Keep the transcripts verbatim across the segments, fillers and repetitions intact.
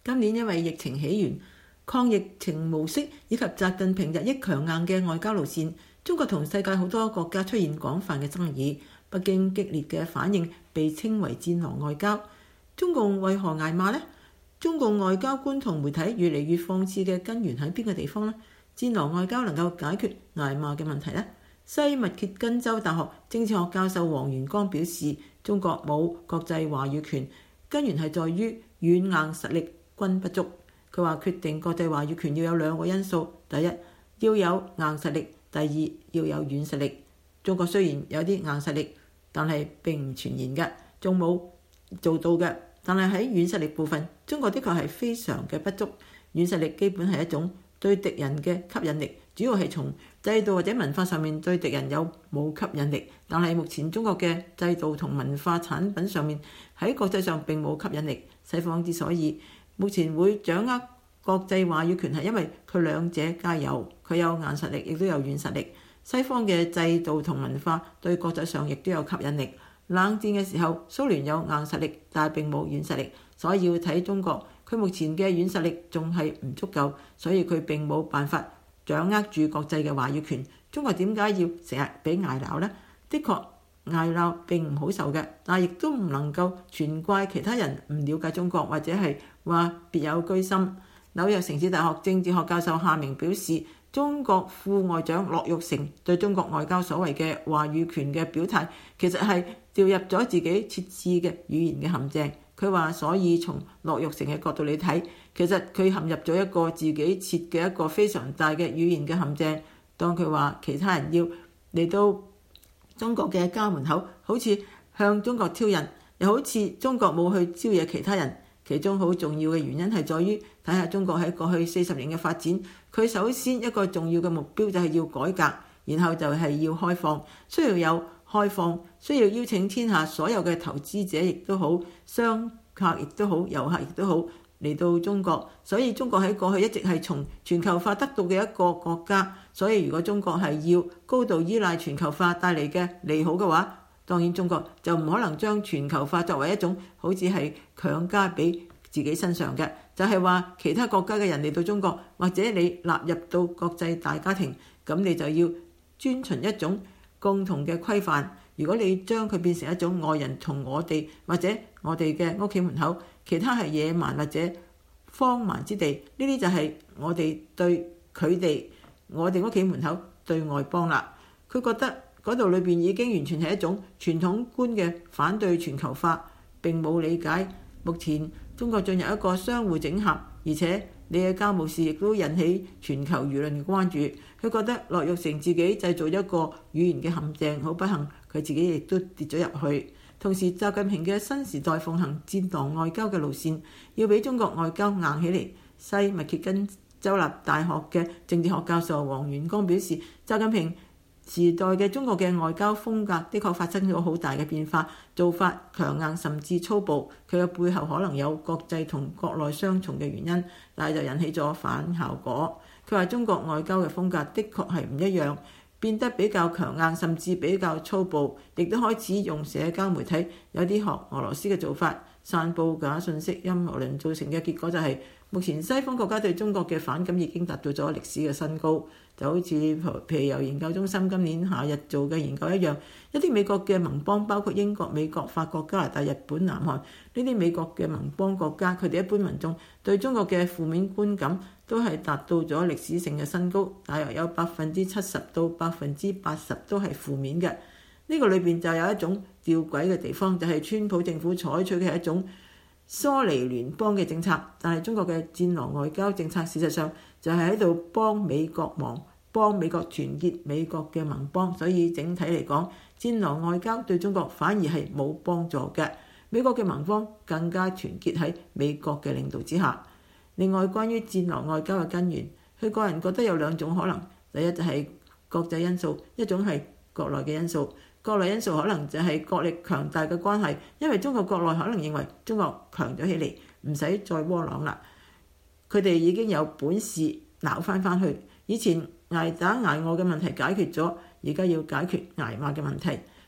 今年因為疫情起源、抗疫情模式以及習近平日益強硬嘅外交路線，中國同世界好多國家出現廣泛嘅爭議。北京激烈嘅反應被稱為戰狼外交。中共為何挨罵呢？中共外交官同媒體越嚟越放肆嘅根源喺邊個地方呢？戰狼外交能夠解決挨罵嘅問題呢？西密歇根州大學政治學教授黃元光表示，中國冇國際話語權，根源係在於軟硬實力均不足。佢話決定國際話語權要有兩個因素，第一要有硬實力，第二要有軟實力。中國雖然有啲硬實力，但係並唔全然嘅，仲冇做到嘅。但係喺軟實力部分，中國的確係非常嘅不足。軟實力基本係一種對敵人嘅吸引力，主要係從制度或者文化上面對敵人有冇吸引力。但係目前中國嘅制度同文化產品上面喺國際上並冇吸引力。西方之所以目前會掌握國際話語權，係因為佢兩者皆有，佢有硬實力，亦都有軟實力。西方嘅制度同文化對國際上亦都有吸引力。冷戰嘅時候，蘇聯有硬實力，但係並冇軟實力，所以要睇中國。佢目前嘅軟實力仲係唔足夠，所以佢並冇辦法掌握住國際嘅話語權。中國點解要成日俾挨鬧呢？的確，挨鬧並唔好受嘅，但係亦都唔能夠全怪其他人唔了解中國，或者係話別有居心。紐約城市大學政治學教授夏明表示，中國副外長駱玉成對中國外交所謂嘅話語權嘅表態，其實係掉入咗自己設置嘅語言嘅陷阱。佢話，所以從駱玉成嘅角度嚟睇，其實佢陷入咗一個自己設嘅一個非常大嘅語言嘅陷阱。當佢話其他人要嚟到中國嘅家門口，好似向中國挑釁，又好似中國冇去招惹其他人。其中好重要嘅原因係在於睇下中國喺過去四十年嘅發展，佢首先一個重要嘅目標就係要改革，然後就係要開放，需要有開放，需要邀請天下所有嘅投資者亦都好，商客亦都好，遊客亦都好嚟到中國。所以中國喺過去一直係從全球化得到嘅一個國家，所以如果中國係要高度依賴全球化帶嚟嘅利好嘅話，當然中國就唔可能將全球化作為一種好似係強加俾自己身上嘅，就係話其他國家嘅人嚟到中國，或者你納入到國際大家庭，咁你就要遵循一種共同嘅規範。如果你將佢變成一種外人同我哋，或者我哋嘅屋企門口，其他係野蠻或者荒蠻之地，呢啲就係我哋對佢哋，我哋屋企門口對外邦啦。佢覺得嗰度裏邊已經完全係一種傳統觀嘅反對全球化，並冇理解目前中國進入一個相互整合，而且你嘅家務事亦都引起全球輿論嘅關注。佢覺得駱玉成自己製造一個語言嘅陷阱，好不幸，佢自己亦都跌咗入去。同時，習近平嘅新時代奉行戰狼外交嘅路線，要俾中國外交硬起嚟。西密歇根州立大學嘅政治學教授黃元光表示，習近平時代嘅中國嘅外交風格的確發生咗好大嘅變化，做法強硬甚至粗暴。佢嘅背後可能有國際同國內雙重嘅原因，但係就引起咗反效果。佢話中國外交嘅風格的確係唔一樣，變得比較強硬甚至比較粗暴，亦都開始用社交媒體，有啲學俄羅斯嘅做法，散佈假信息、陰謀論，造成嘅結果就係、是、目前西方國家對中國嘅反感已經達到咗歷史嘅新高。就好似皮尤研究中心今年夏日做嘅研究一樣，一啲美國嘅盟邦，包括英國、美國、法國、加拿大、日本、南韓呢啲美國嘅盟邦國家，佢哋一般民眾對中國嘅負面觀感都係達到咗歷史性嘅新高，大約有百分之七十到百分之八十都係負面嘅。呢、這個裏邊就有一種吊詭嘅地方，就係、是、川普政府採取嘅係一種疏離聯邦嘅政策，但係中國嘅戰狼外交政策事實上就係喺度幫美國忙，幫美國團結美國嘅盟邦，所以整體嚟講，戰狼外交對中國反而係冇幫助嘅。美國嘅盟邦更加團結喺美國嘅領導之下。另外，關於戰狼外交嘅根源，佢個人覺得有兩種可能，第一就係國際因素，一種係國內嘅因素。國內因素可能就係國力強大嘅關係，因為中國國內可能認為中國強咗起嚟，唔使再窩囊啦。佢哋已經有本事鬧翻翻去。以前捱打捱餓嘅問題解決咗，而家要解決捱罵嘅問題。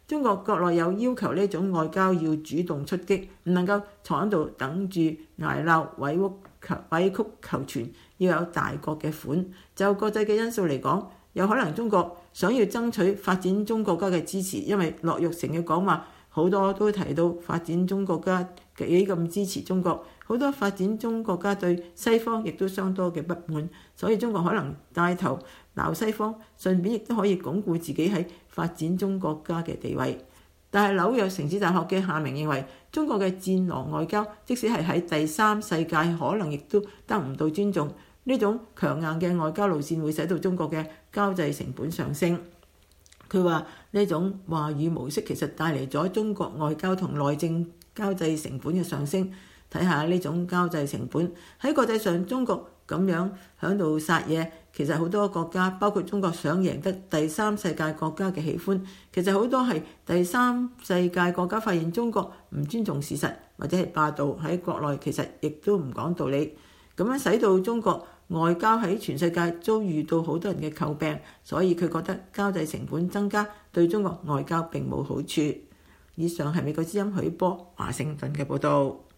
中國國內有要求呢種外交要主動出擊，唔能夠坐喺度等住捱鬧委屈求委曲求全，要有大國嘅款。就國際嘅因素嚟講，有可能中國想要爭取發展中國家嘅支持，因為駱玉成嘅講話好多都提到發展中國家幾咁支持中國，好多發展中國家對西方亦都相當嘅不滿，所以中國可能帶頭鬧西方，順便亦都可以鞏固自己喺發展中國家嘅地位。但係紐約城市大學嘅夏明認為，中國嘅戰狼外交即使係喺第三世界，可能亦都得唔到尊重。呢種強硬嘅外交路線會使到中國嘅交際成本上升。佢話呢種話語模式其實帶嚟咗中國外交同內政交際成本嘅上升。睇下呢種交際成本喺國際上，中國咁樣喺度殺嘢，其實好多國家包括中國想贏得第三世界國家嘅喜歡，其實好多係第三世界國家發現中國唔尊重事實或者係霸道，喺國內其實亦都唔講道理，咁樣使到中國外交喺全世界遭遇到好多人嘅詬病，所以佢覺得交際成本增加對中國外交並冇好處。以上係美國之音許波華盛頓嘅報導。